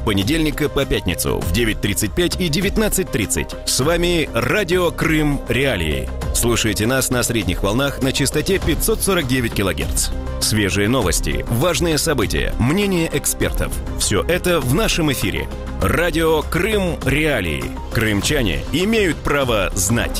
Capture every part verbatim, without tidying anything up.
понедельника по пятницу в девять тридцать пять и девятнадцать тридцать. С вами Радио Крым Реалии. Слушайте нас на средних волнах на частоте пятьсот сорок девять килогерц. Свежие новости, важные события, мнения экспертов. Все это в нашем эфире. Радио Крым Реалии. Крымчане имеют право знать.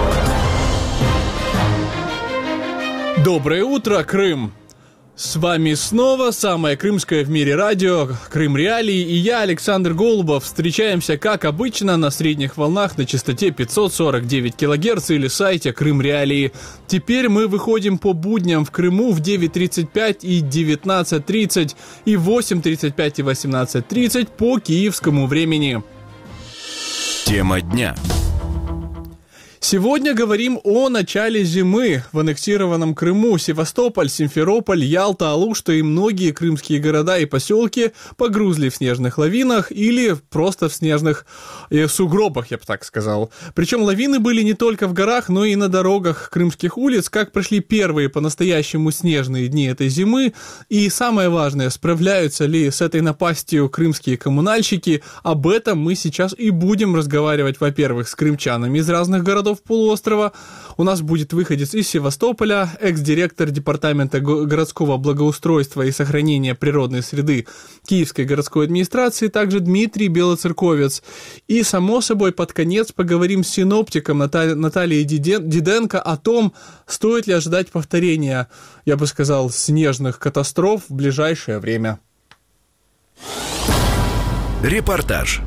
Доброе утро, Крым! С вами снова самое крымское в мире радио Крым Реалии, и я, Александр Голубов. Встречаемся, как обычно, на средних волнах на частоте пятьсот сорок девять килогерц или сайте Крым Реалии. Теперь мы выходим по будням в Крыму в девять тридцать пять и девятнадцать тридцать и восемь тридцать пять и восемнадцать тридцать по киевскому времени. Тема дня. Сегодня говорим о начале зимы в аннексированном Крыму. Севастополь, Симферополь, Ялта, Алушта и многие крымские города и поселки погрузли в снежных лавинах или просто в снежных э, сугробах, я бы так сказал. Причем лавины были не только в горах, но и на дорогах крымских улиц. Как прошли первые по-настоящему снежные дни этой зимы? И самое важное, справляются ли с этой напастью крымские коммунальщики? Об этом мы сейчас и будем разговаривать, во-первых, с крымчанами из разных городов полуострова. У нас будет выходец из Севастополя, экс-директор Департамента городского благоустройства и сохранения природной среды Киевской городской администрации, также Дмитрий Белоцерковец. И, само собой, под конец поговорим с синоптиком Наталь... Натальей Диденко о том, стоит ли ожидать повторения, я бы сказал, снежных катастроф в ближайшее время. Репортаж.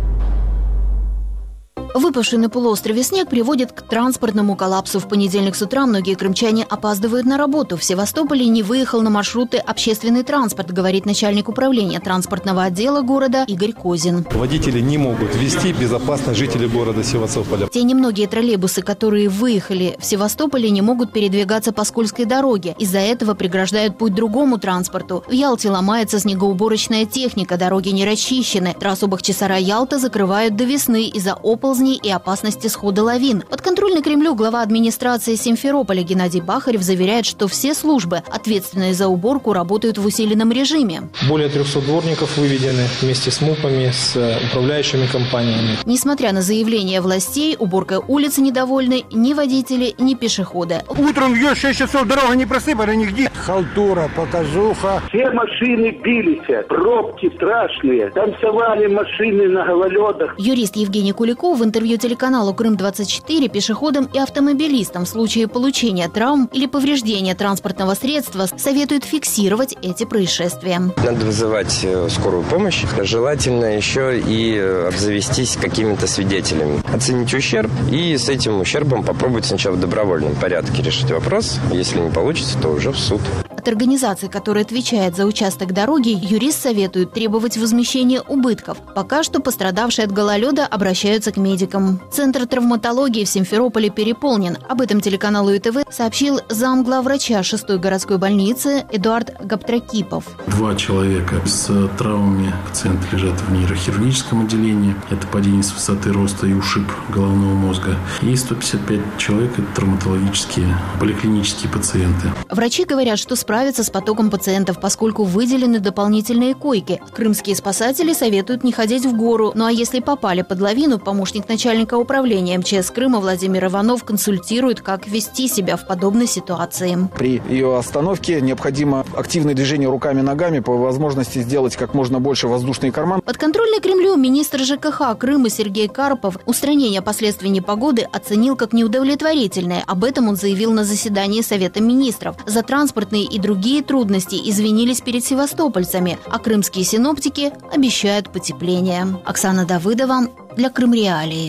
Выпавший на полуострове снег приводит к транспортному коллапсу. В понедельник с утра многие крымчане опаздывают на работу. В Севастополе не выехал на маршруты общественный транспорт, говорит начальник управления транспортного отдела города Игорь Козин. Водители не могут везти безопасно жителей города Севастополя. Те немногие троллейбусы, которые выехали в Севастополе, не могут передвигаться по скользкой дороге. Из-за этого преграждают путь другому транспорту. В Ялте ломается снегоуборочная техника, дороги не расчищены. Трассу Бахчисарай-Ялта закрывают до весны из-за оползней и опасности схода лавин. Подконтрольный Кремлю глава администрации Симферополя Геннадий Бахарев заверяет, что все службы, ответственные за уборку, работают в усиленном режиме. Более трехсот дворников выведены вместе с МУПами, с управляющими компаниями. Несмотря на заявления властей, уборкой улиц недовольны ни водители, ни пешеходы. Утром в шесть часов дорога не просыпана нигде. Халтура, показуха. Все машины бились, пробки страшные, танцевали машины на гололедах. Юрист Евгений Куликов в интервью телеканалу Крым двадцать четыре пешеходам и автомобилистам в случае получения травм или повреждения транспортного средства советует фиксировать эти происшествия. Надо вызывать скорую помощь. Желательно еще и обзавестись какими-то свидетелями. Оценить ущерб и с этим ущербом попробовать сначала в добровольном порядке решить вопрос. Если не получится, то уже в суд. От организации, которая отвечает за участок дороги, юрист советует требовать возмещения убытков. Пока что пострадавшие от гололеда обращаются к медикам. Центр травматологии в Симферополе переполнен. Об этом телеканалу ИТВ сообщил замглавврача шестой городской больницы Эдуард Гаптракипов. Два человека с травмами, пациенты лежат в нейрохирургическом отделении. Это падение с высоты роста и ушиб головного мозга. И сто пятьдесят пять человек – это травматологические, поликлинические пациенты. Врачи говорят, что справиться с потоком пациентов, поскольку выделены дополнительные койки. Крымские спасатели советуют не ходить в гору. Ну а если попали под лавину, помощник начальника управления МЧС Крыма Владимир Иванов консультирует, как вести себя в подобной ситуации. При ее остановке необходимо активное движение руками и ногами, по возможности сделать как можно больше воздушный карман. Подконтрольный Кремлю министр ЖКХ Крыма Сергей Карпов устранение последствий непогоды оценил как неудовлетворительное. Об этом он заявил на заседании Совета министров. За транспортные и другие трудности извинились перед севастопольцами, а крымские синоптики обещают потепление. Оксана Давыдова для Крым Реалии.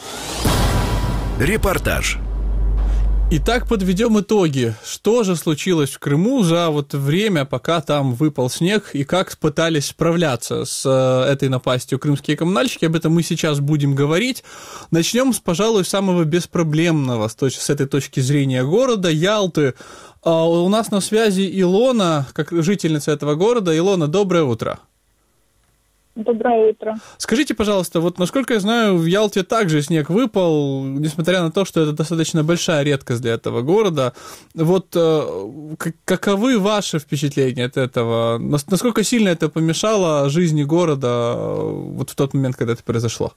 Репортаж. Итак, подведем итоги. Что же случилось в Крыму за вот время, пока там выпал снег, и как пытались справляться с э, этой напастью крымские коммунальщики? Об этом мы сейчас будем говорить. Начнем, с, пожалуй, самого беспроблемного с, точ- с этой точки зрения города, Ялты. А у нас на связи Илона, как жительница этого города. Илона, доброе утро. Доброе утро. Скажите, пожалуйста, вот насколько я знаю, в Ялте также снег выпал, несмотря на то, что это достаточно большая редкость для этого города. Вот каковы ваши впечатления от этого? Насколько сильно это помешало жизни города вот в тот момент, когда это произошло?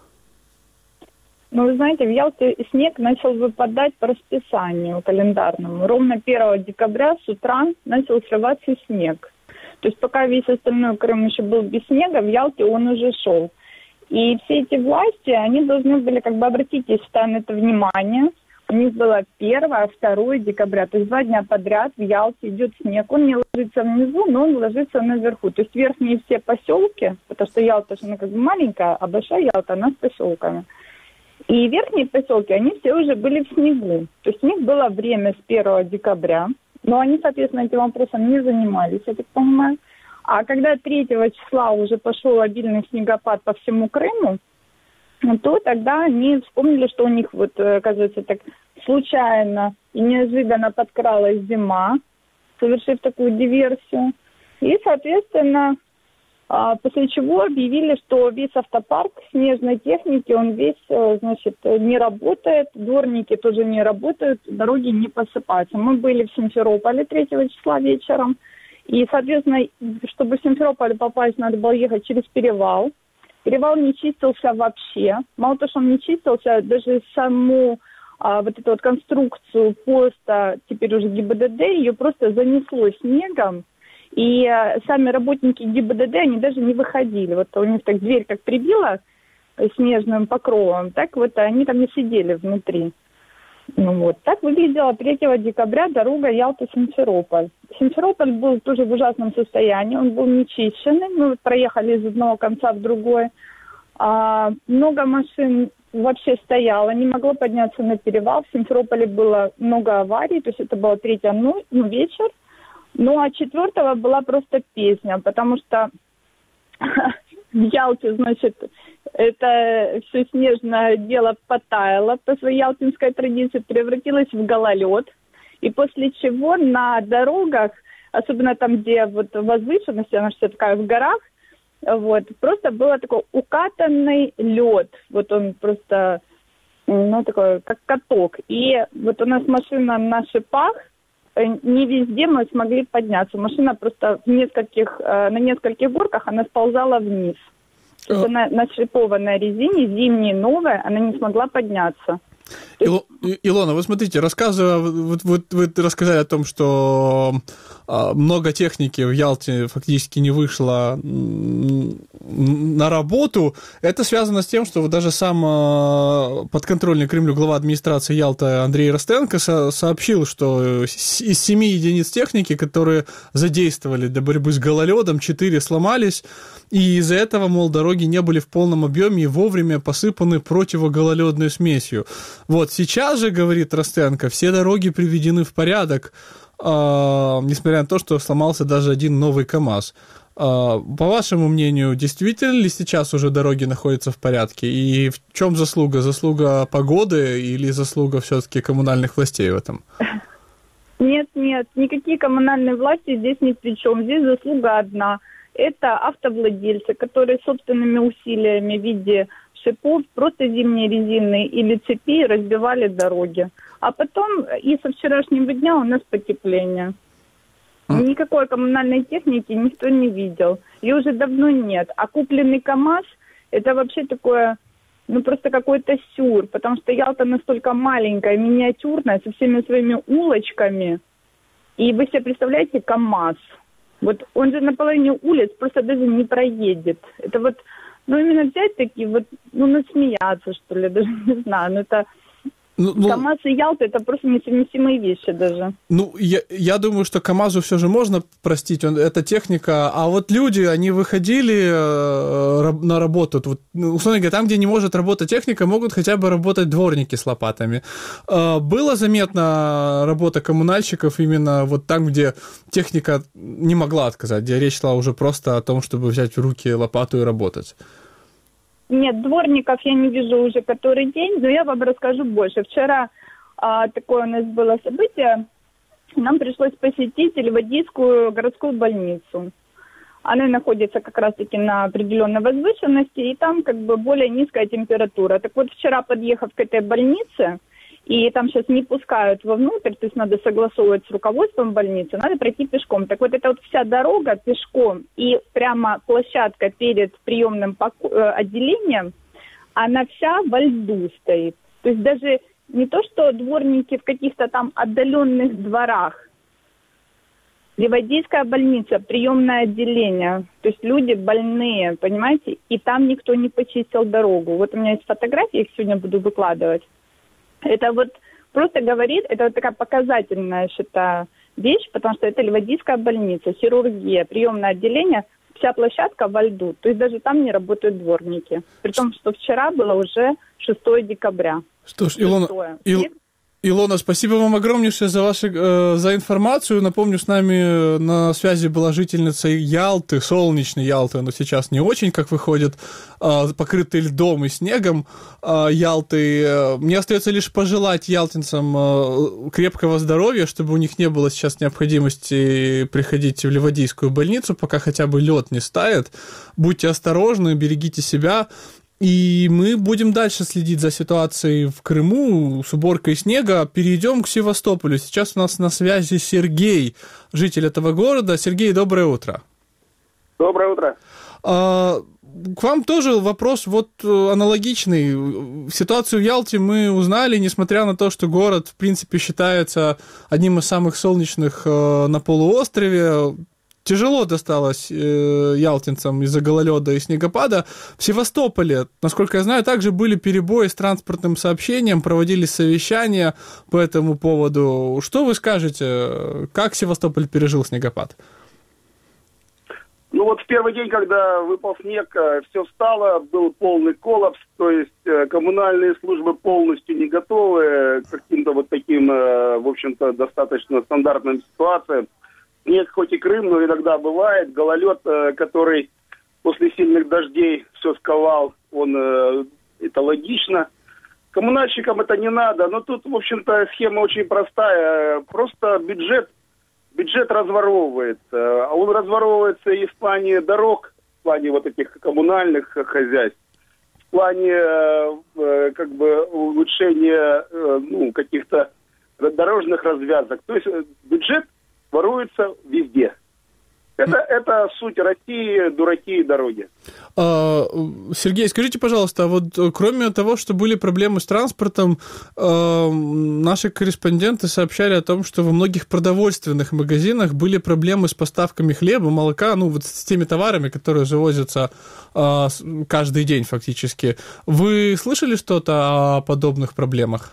Ну, вы знаете, в Ялте снег начал выпадать по расписанию календарному. Ровно первого декабря с утра начал срываться снег. То есть пока весь остальной Крым еще был без снега, в Ялте он уже шел. И все эти власти, они должны были как бы обратить на это внимание. У них было первое, второе декабря, то есть два дня подряд в Ялте идет снег. Он не ложится внизу, но он ложится наверху. То есть верхние все поселки, потому что Ялта, она как бы маленькая, а большая Ялта, она с поселками. И верхние поселки, они все уже были в снегу. То есть у них было время с первого декабря. Но они, соответственно, этим вопросом не занимались, я так понимаю. А когда третьего числа уже пошел обильный снегопад по всему Крыму, то тогда они вспомнили, что у них, вот, оказывается, так случайно и неожиданно подкралась зима, совершив такую диверсию. И, соответственно, после чего объявили, что весь автопарк снежной техники, он весь, значит, не работает, дворники тоже не работают, дороги не посыпаются. Мы были в Симферополе третьего числа вечером, и, соответственно, чтобы в Симферополь попасть, надо было ехать через перевал. Перевал не чистился вообще. Мало того, что он не чистился, даже саму а, вот эту вот конструкцию поста, теперь уже ГИБДД, ее просто занесло снегом. И э, сами работники ГИБДД, они даже не выходили. Вот у них так дверь как прибила снежным покровом, так вот они там не сидели внутри. Ну вот, так выглядела третьего декабря дорога Ялта-Симферополь. Симферополь был тоже в ужасном состоянии, он был нечищенный. Мы вот проехали из одного конца в другой. А, много машин вообще стояло, не могло подняться на перевал. В Симферополе было много аварий, то есть это было третья ну, ну, вечер. Ну, а четвертого была просто песня, потому что в Ялте, значит, это все снежное дело потаяло по своей ялтинской традиции, превратилось в гололед. И после чего на дорогах, особенно там, где вот возвышенность, она все такая в горах, вот, просто был такой укатанный лед. Вот он просто, ну, такой, как каток. И вот у нас машина на шипах, не везде мы смогли подняться. Машина просто в нескольких, на нескольких горках она сползала вниз. То есть она на шипованной резине, зимней, новая, она не смогла подняться. Ил... Илона, вы смотрите, рассказывая, вот, вот, вы рассказали о том, что много техники в Ялте фактически не вышло на работу. Это связано с тем, что вот даже сам подконтрольный Кремлю глава администрации Ялты Андрей Ростенко со- сообщил, что из семи единиц техники, которые задействовали для борьбы с гололедом, четыре сломались, и из-за этого, мол, дороги не были в полном объеме и вовремя посыпаны противогололедной смесью. Вот сейчас же, говорит Ростенко, все дороги приведены в порядок, э, несмотря на то, что сломался даже один новый КАМАЗ. Э, по вашему мнению, действительно ли сейчас уже дороги находятся в порядке? И в чем заслуга? Заслуга погоды или заслуга все-таки коммунальных властей в этом? Нет, нет, никакие коммунальные власти здесь ни при чем. Здесь заслуга одна. Это автовладельцы, которые собственными усилиями в виде шипов, просто зимней резины или цепи разбивали дороги. А потом и со вчерашнего дня у нас потепление. Никакой коммунальной техники никто не видел. Ее уже давно нет. А купленный КАМАЗ – это вообще такое, ну просто какой-то сюр, потому что Ялта настолько маленькая, миниатюрная, со всеми своими улочками. И вы себе представляете КАМАЗ? Вот он же на половине улиц просто даже не проедет. Это вот, ну именно взять такие вот, ну насмеяться, что ли, даже не знаю, но это... Ну, ну, КАМАЗ и Ялта – это просто несовместимые вещи даже. Ну, я, я думаю, что КАМАЗу все же можно простить, он, это техника, а вот люди, они выходили э, на работу, вот, условно говоря, там, где не может работать техника, могут хотя бы работать дворники с лопатами. Э, было заметна работа коммунальщиков именно вот там, где техника не могла отказать, где речь шла уже просто о том, чтобы взять в руки лопату и работать? Нет, дворников я не вижу уже который день, но я вам расскажу больше. Вчера а, такое у нас было событие. Нам пришлось посетить Ливадийскую городскую больницу. она находится как раз-таки на определенной возвышенности, и там как бы более низкая температура. Так вот, вчера, подъехав к этой больнице, и там сейчас не пускают вовнутрь, то есть надо согласовывать с руководством больницы, надо пройти пешком. Так вот, эта вот вся дорога пешком и прямо площадка перед приемным поко- отделением, она вся во льду стоит. То есть даже не то, что дворники в каких-то там отдаленных дворах. Ливадийская больница, приемное отделение. То есть люди больные, понимаете? И там никто не почистил дорогу. Вот у меня есть фотографии, их сегодня буду выкладывать. Это вот просто говорит, это вот такая показательная, я считаю, вещь, потому что это Ливадийская больница, хирургия, приемное отделение, вся площадка во льду. То есть даже там не работают дворники. При том, что вчера было уже шестое декабря. Что ж, Илона, Ил... Илона, спасибо вам огромнейшее за, ваши, э, за информацию. Напомню, с нами на связи была жительница Ялты, солнечной Ялты, но сейчас не очень, как выходит, э, покрытой льдом и снегом э, Ялты. Мне остается лишь пожелать ялтинцам э, крепкого здоровья, чтобы у них не было сейчас необходимости приходить в Ливадийскую больницу, пока хотя бы лед не стает. Будьте осторожны, берегите себя. И мы будем дальше следить за ситуацией в Крыму с уборкой снега. Перейдем к Севастополю. Сейчас у нас на связи Сергей, житель этого города. Сергей, доброе утро. Доброе утро. А, к вам тоже вопрос вот аналогичный. Ситуацию в Ялте мы узнали, несмотря на то, что город, в принципе, считается одним из самых солнечных на полуострове. Тяжело досталось э, ялтинцам из-за гололеда и снегопада. В Севастополе, насколько я знаю, также были перебои с транспортным сообщением, проводились совещания по этому поводу. Что вы скажете, как Севастополь пережил снегопад? Ну вот в первый день, когда выпал снег, все встало, был полный коллапс, то есть коммунальные службы полностью не готовы к каким-то вот таким, в общем-то, достаточно стандартным ситуациям. Снег хоть и Крым, но иногда бывает. Гололед, который после сильных дождей все сковал, он, это логично. Коммунальщикам это не надо, но тут, в общем-то, схема очень простая. Просто бюджет, бюджет разворовывается. А он разворовывается и в плане дорог, в плане вот этих коммунальных хозяйств, в плане как бы улучшения ну, каких-то дорожных развязок. То есть бюджет воруется везде. Это, это суть России, дураки и дороги. Сергей, скажите, пожалуйста, вот кроме того, что были проблемы с транспортом, наши корреспонденты сообщали о том, что во многих продовольственных магазинах были проблемы с поставками хлеба, молока, ну вот с теми товарами, которые завозятся каждый день фактически. Вы слышали что-то о подобных проблемах?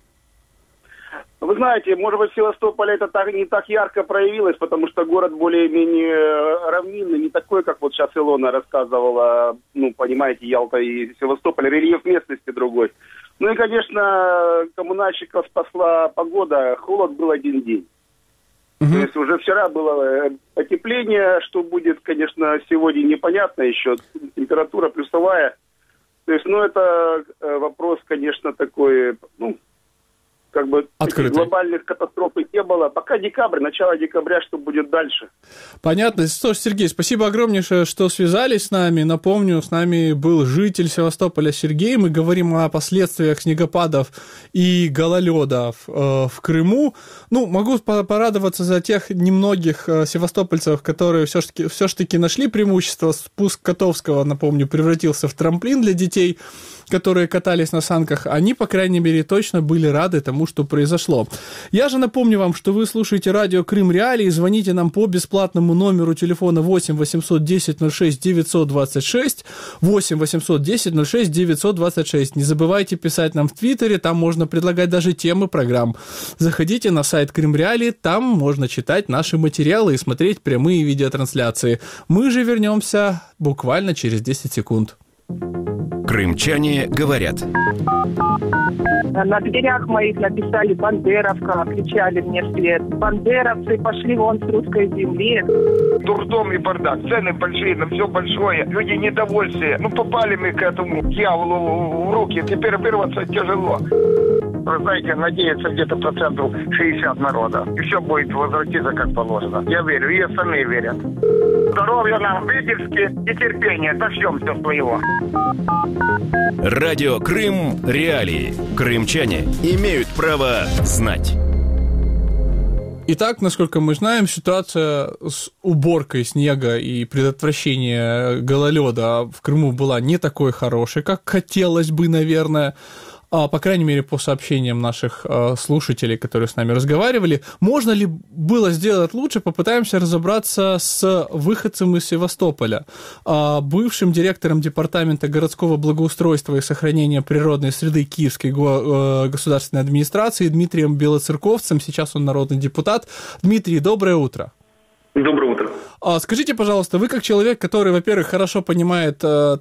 Вы знаете, может быть, в Севастополе это так, не так ярко проявилось, потому что город более-менее равнинный, не такой, как вот сейчас Илона рассказывала, ну, понимаете, Ялта и Севастополь, рельеф местности другой. Ну и, конечно, коммунальщиков спасла погода, холод был один день. Uh-huh. То есть уже вчера было потепление, что будет, конечно, сегодня непонятно еще, температура плюсовая. То есть, ну, это вопрос, конечно, такой, ну, как бы глобальных катастроф не было. Пока декабрь, начало декабря, что будет дальше. Понятно. Что ж, Сергей, спасибо огромнейшее, что связались с нами. Напомню, с нами был житель Севастополя Сергей. Мы говорим о последствиях снегопадов и гололеда в, э, в Крыму. Ну, могу порадоваться за тех немногих э, севастопольцев, которые все-таки, все-таки нашли преимущество. Спуск Котовского, напомню, превратился в трамплин для детей, которые катались на санках. Они, по крайней мере, точно были рады тому, что произошло. Я же напомню вам, что вы слушаете радио Крым Реалии, звоните нам по бесплатному номеру телефона восемь восемьсот десять ноль шесть девятьсот двадцать шесть, восемь восемьсот десять ноль шесть девятьсот двадцать шесть. Не забывайте писать нам в Твиттере, там можно предлагать даже темы программ. Заходите на сайт Крым Реалии, там можно читать наши материалы и смотреть прямые видеотрансляции. Мы же вернемся буквально через десять секунд. Крымчане говорят. На дверях моих написали «Бандеровка», кричали мне вслед. «Бандеровцы, пошли вон с русской земли». Дурдом и бардак, цены большие, на все большое, люди недовольные. Ну, попали мы к этому дьяволу в руки, теперь вырваться тяжело. вы знаете, надеется где-то процентов шестьдесят народа. И все будет возвратиться как положено. Я верю, и остальные верят. Здоровья нам, выдержки и терпения. Дождем все своего. Радио Крым Реалии. Крымчане имеют право знать. Итак, насколько мы знаем, ситуация с уборкой снега и предотвращением гололеда в Крыму была не такой хорошей, как хотелось бы, наверное. По крайней мере, по сообщениям наших слушателей, которые с нами разговаривали. Можно ли было сделать лучше? Попытаемся разобраться с выходцем из Севастополя, бывшим директором Департамента городского благоустройства и сохранения природной среды Киевской государственной администрации Дмитрием Белоцерковцем. Сейчас он народный депутат. Дмитрий, доброе утро. Доброе утро. Скажите, пожалуйста, вы как человек, который, во-первых, хорошо понимает э,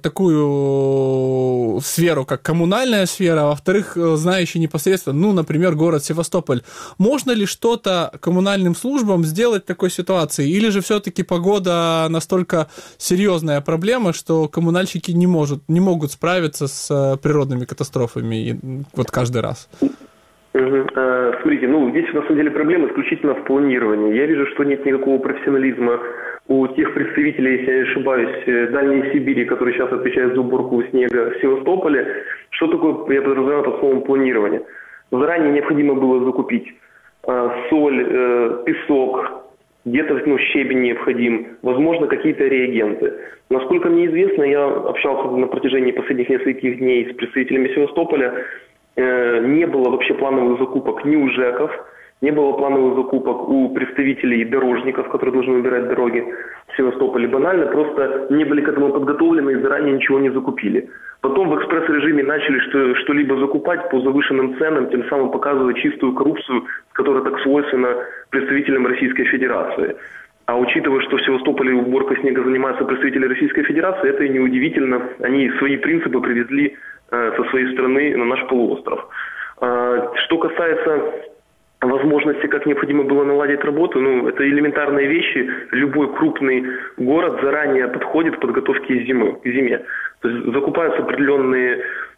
такую сферу, как коммунальная сфера, а во-вторых, знающий непосредственно, ну, например, город Севастополь, можно ли что-то коммунальным службам сделать в такой ситуации? Или же все-таки погода настолько серьезная проблема, что коммунальщики не, может, не могут справиться с природными катастрофами вот каждый раз? Угу. А, смотрите, ну, здесь на самом деле проблема исключительно в планировании. Я вижу, что нет никакого профессионализма у тех представителей, если я не ошибаюсь, Дальней Сибири, которые сейчас отвечают за уборку снега в Севастополе. Что такое, я подразумеваю под словом планирование? Заранее необходимо было закупить а, соль, э, песок, где-то ну, щебень необходим, возможно, какие-то реагенты. Насколько мне известно, я общался на протяжении последних нескольких дней с представителями Севастополя. Не было вообще плановых закупок ни у ЖЭКов, не было плановых закупок у представителей дорожников, которые должны выбирать дороги в Севастополе. Банально, просто не были к этому подготовлены и заранее ничего не закупили. Потом в экспресс-режиме начали что- что-либо закупать по завышенным ценам, тем самым показывая чистую коррупцию, которая так свойственна представителям Российской Федерации. А учитывая, что в Севастополе уборкой снега занимаются представители Российской Федерации, это и неудивительно. Они свои принципы привезли со своей страны на наш полуостров. Что касается возможности, как необходимо было наладить работу, ну, это элементарные вещи. Любой крупный город заранее подходит к подготовке зимы, к зиме. То есть закупаются определенные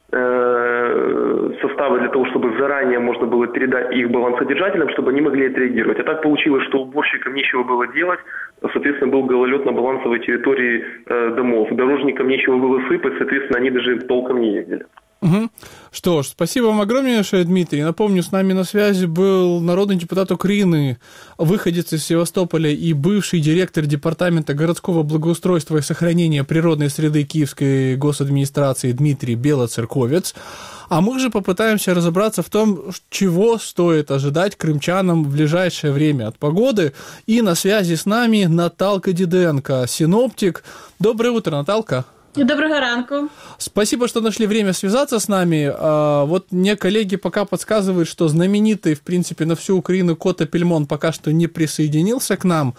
э, составы для того, чтобы заранее можно было передать их балансодержателям, чтобы они могли отреагировать. А так получилось, что уборщикам нечего было делать, соответственно, был гололед на балансовой территории э, домов. Дорожникам нечего было сыпать, соответственно, они даже толком не ездили. Угу. Что ж, спасибо вам огромнейшее, Дмитрий. Напомню, с нами на связи был народный депутат Украины, выходец из Севастополя и бывший директор Департамента городского благоустройства и сохранения природной среды Киевской госадминистрации Дмитрий Белоцерковец. А мы же попытаемся разобраться в том, чего стоит ожидать крымчанам в ближайшее время от погоды. И на связи с нами Наталка Диденко, синоптик. Доброе утро, Наталка. Доброго ранку. Спасибо, что нашли время связаться с нами. Вот мне коллеги пока подсказывают, что знаменитый, в принципе, на всю Украину Кота Пельмон пока что не присоединился к нам,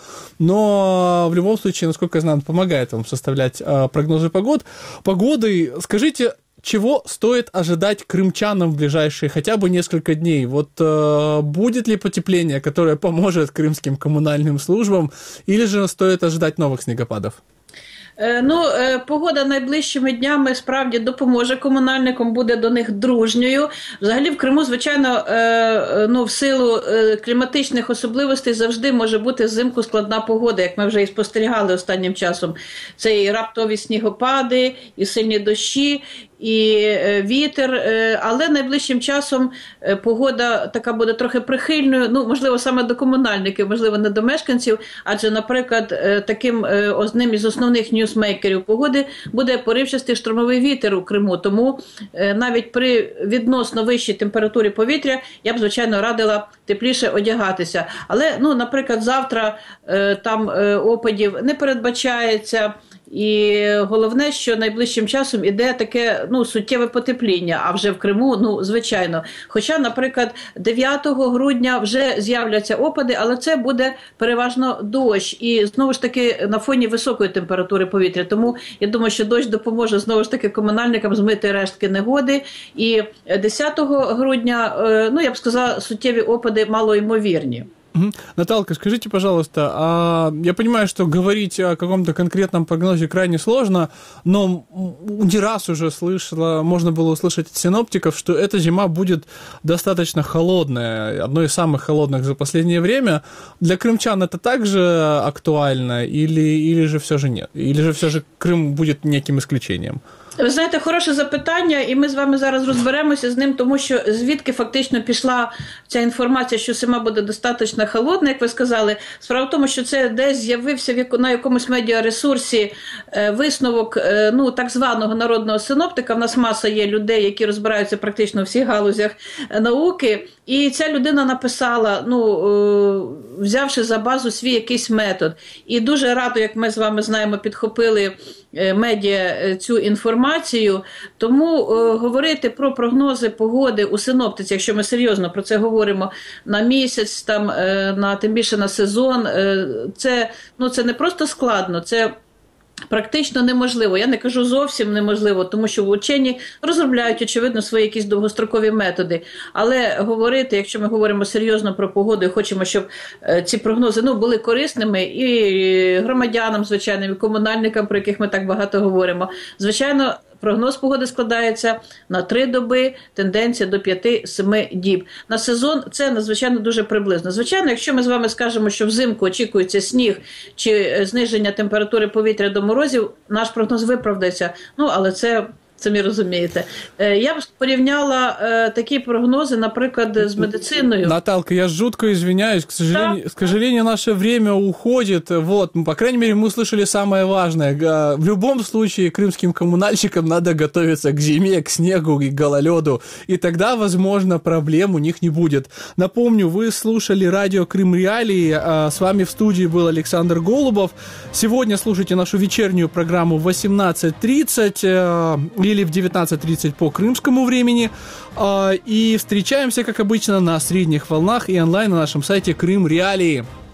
но в любом случае, насколько я знаю, он помогает вам составлять прогнозы погод. Погоды, скажите, чего стоит ожидать крымчанам в ближайшие хотя бы несколько дней? Вот э, будет ли потепление, которое поможет крымским коммунальным службам, или же стоит ожидать новых снегопадов? Ну, погода найближчими днями справді допоможе комунальникам, буде до них дружньою. Взагалі в Криму, звичайно, ну, в силу кліматичних особливостей завжди може бути взимку складна погода, як ми вже і спостерігали останнім часом. Це і раптові снігопади, і сильні дощі, і вітер, але найближчим часом погода така буде трохи прихильною, ну, можливо, саме до комунальників, можливо, не до мешканців, адже, наприклад, таким одним із основних ньюсмейкерів погоди буде поривчастий штормовий вітер у Криму, тому навіть при відносно вищій температурі повітря я б, звичайно, радила тепліше одягатися. Але, ну, наприклад, завтра там опадів не передбачається. І головне, що найближчим часом іде таке, ну, суттєве потепління, а вже в Криму, ну, звичайно. Хоча, наприклад, дев'ятого грудня вже з'являться опади, але це буде переважно дощ. І, знову ж таки, на фоні високої температури повітря. Тому, я думаю, що дощ допоможе, знову ж таки, комунальникам змити рештки негоди. І десятого грудня, ну, я б сказала, суттєві опади малоймовірні. Угу. Наталка, скажите, пожалуйста, а я понимаю, что говорить о каком-то конкретном прогнозе крайне сложно, но не раз уже слышала, можно было услышать от синоптиков, что эта зима будет достаточно холодная, одной из самых холодных за последнее время. Для крымчан это также актуально или, или же все же нет? Или же все же Крым будет неким исключением? Ви знаєте, хороше запитання, і ми з вами зараз розберемося з ним, тому що звідки фактично пішла ця інформація, що зима буде достатньо холодна, як ви сказали. Справа в тому, що це десь з'явився на якомусь медіаресурсі висновок, ну, так званого народного синоптика. В нас маса є людей, які розбираються практично у всіх галузях науки, і ця людина написала, ну, взявши за базу свій якийсь метод. І дуже радо, як ми з вами знаємо, підхопили медіа цю інформацію, тому е, говорити про прогнози погоди у синоптиці, якщо ми серйозно про це говоримо, на місяць, там, е, на, тим більше на сезон, е, це, ну, це не просто складно, це практично неможливо. Я не кажу зовсім неможливо, тому що вчені розробляють, очевидно, свої якісь довгострокові методи. Але говорити, якщо ми говоримо серйозно про погоду і хочемо, щоб ці прогнози, ну, були корисними і громадянам, звичайно, і комунальникам, про яких ми так багато говоримо, звичайно, прогноз погоди складається на три доби, тенденція до п'яти-семи діб. На сезон це надзвичайно дуже приблизно. Звичайно, якщо ми з вами скажемо, що взимку очікується сніг чи зниження температури повітря до морозів, наш прогноз виправдається. Ну, але це... Самі розумієте. Я б порівняла э, такі прогнози, наприклад, з медициною. Наталка, я жутко извиняюсь, к сожалению, да. к сожалению, наше время уходит. Вот, по крайней мере, мы услышали самое важное. В любом случае, крымским коммунальщикам надо готовиться к зиме, к снегу и гололеду, и тогда, возможно, проблем у них не будет. Напомню, вы слушали радио Крым Реалии, с вами в студии был Александр Голубов. Сегодня слушайте нашу вечернюю программу в восемнадцать тридцать или в девятнадцать тридцать по крымскому времени. И встречаемся, как обычно, на средних волнах и онлайн на нашем сайте Крым Реалии.